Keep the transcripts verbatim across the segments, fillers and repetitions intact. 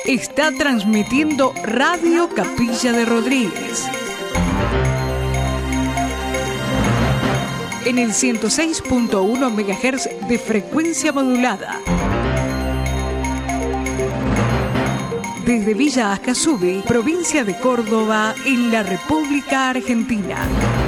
está transmitiendo Radio Capilla de Rodríguez. En el ciento seis punto uno megahertz de frecuencia modulada. Desde Villa Ascasubi, provincia de Córdoba, en la República Argentina.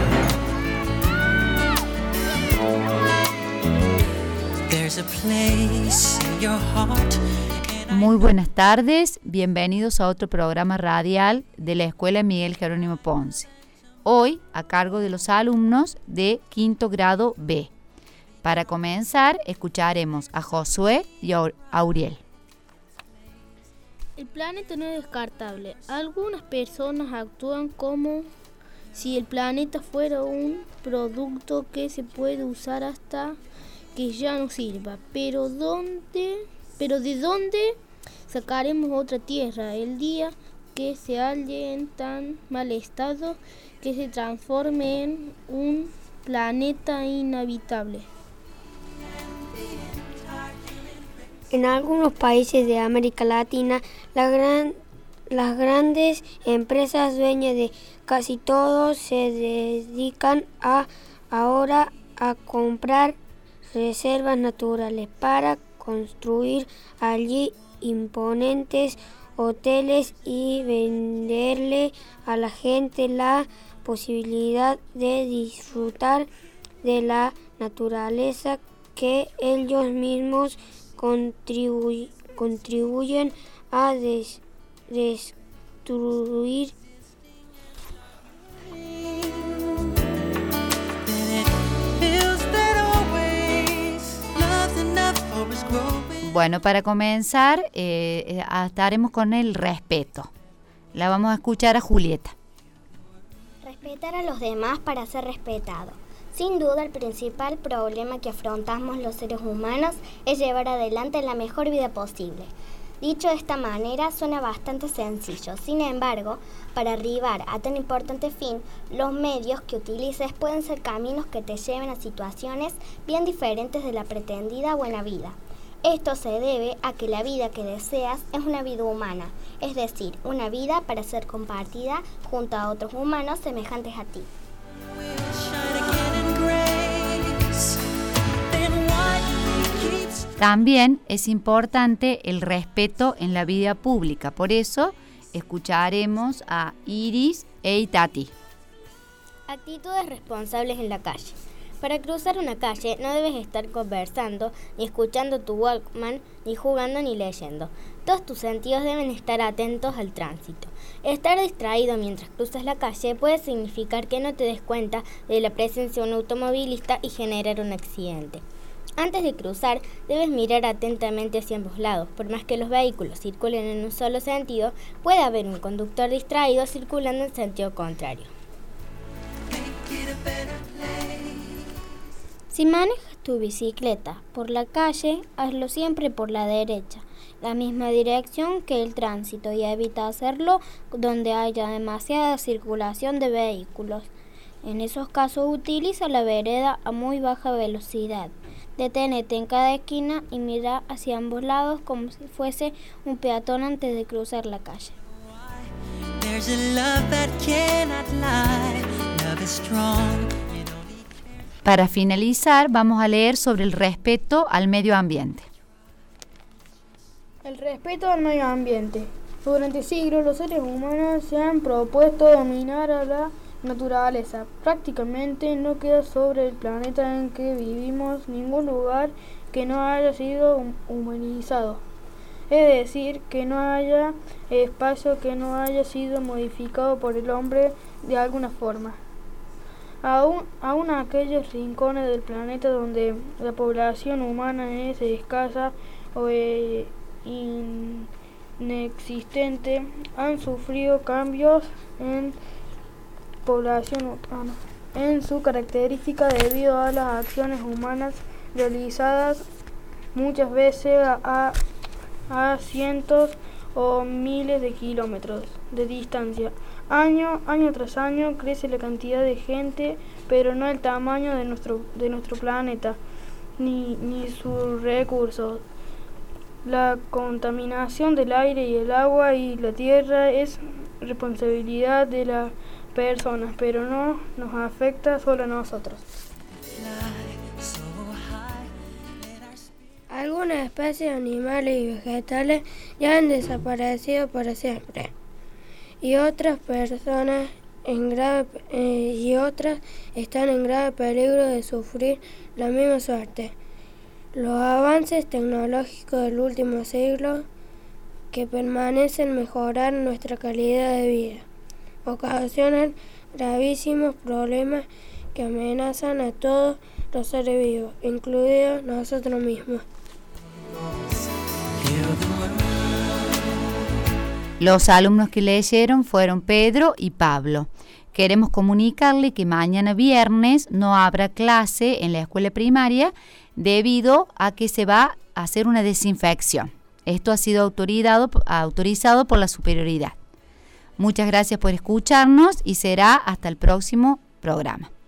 Muy buenas tardes, bienvenidos a otro programa radial de la Escuela Miguel Jerónimo Ponce. Hoy a cargo de los alumnos de quinto grado B. Para comenzar, escucharemos a Josué y a Auriel. El planeta no es descartable. Algunas personas actúan como si el planeta fuera un producto que se puede usar hasta que ya no sirva. Pero ¿dónde? Pero ¿de dónde sacaremos otra Tierra el día que se halle en tan mal estado que se transforme en un planeta inhabitable? En algunos países de América Latina, la gran, las grandes empresas dueñas de casi todo se dedican a, ahora a comprar reservas naturales para construir allí imponentes hoteles y venderle a la gente la posibilidad de disfrutar de la naturaleza que ellos mismos Contribuy, contribuyen a des, destruir. Bueno, para comenzar, eh, estaremos con el respeto. La vamos a escuchar a Julieta. Respetar a los demás para ser respetado. Sin duda, el principal problema que afrontamos los seres humanos es llevar adelante la mejor vida posible. Dicho de esta manera, suena bastante sencillo. Sin embargo, para arribar a tan importante fin, los medios que utilices pueden ser caminos que te lleven a situaciones bien diferentes de la pretendida buena vida. Esto se debe a que la vida que deseas es una vida humana, es decir, una vida para ser compartida junto a otros humanos semejantes a ti. También es importante el respeto en la vida pública, por eso escucharemos a Iris e Itati. Actitudes responsables en la calle. Para cruzar una calle no debes estar conversando, ni escuchando tu Walkman, ni jugando ni leyendo. Todos tus sentidos deben estar atentos al tránsito. Estar distraído mientras cruzas la calle puede significar que no te des cuenta de la presencia de un automovilista y generar un accidente. Antes de cruzar, debes mirar atentamente hacia ambos lados. Por más que los vehículos circulen en un solo sentido, puede haber un conductor distraído circulando en sentido contrario. Si manejas tu bicicleta por la calle, hazlo siempre por la derecha, la misma dirección que el tránsito, y evita hacerlo donde haya demasiada circulación de vehículos. En esos casos, utiliza la vereda a muy baja velocidad. Deténete en cada esquina y mira hacia ambos lados como si fuese un peatón antes de cruzar la calle. Para finalizar, vamos a leer sobre el respeto al medio ambiente. El respeto al medio ambiente. Durante siglos los seres humanos se han propuesto dominar a la naturaleza. Prácticamente no queda sobre el planeta en que vivimos ningún lugar que no haya sido humanizado. Es decir, que no haya espacio que no haya sido modificado por el hombre de alguna forma. Aún, aún aquellos rincones del planeta donde la población humana es escasa o eh, inexistente han sufrido cambios en población humana, en su característica debido a las acciones humanas realizadas muchas veces a, a cientos o miles de kilómetros de distancia. Año, año tras año crece la cantidad de gente, pero no el tamaño de nuestro, de nuestro planeta, ni, ni sus recursos. La contaminación del aire y el agua y la tierra es responsabilidad de las personas, pero no nos afecta solo a nosotros. Algunas especies animales y vegetales ya han desaparecido para siempre, y otras personas en grave, eh, y otras están en grave peligro de sufrir la misma suerte. Los avances tecnológicos del último siglo, que permanecen mejorar nuestra calidad de vida, ocasionan gravísimos problemas que amenazan a todos los seres vivos, incluidos nosotros mismos. Los alumnos que leyeron fueron Pedro y Pablo. Queremos comunicarle que mañana viernes no habrá clase en la escuela primaria debido a que se va a hacer una desinfección. Esto ha sido autorizado, autorizado por la superioridad. Muchas gracias por escucharnos y será hasta el próximo programa.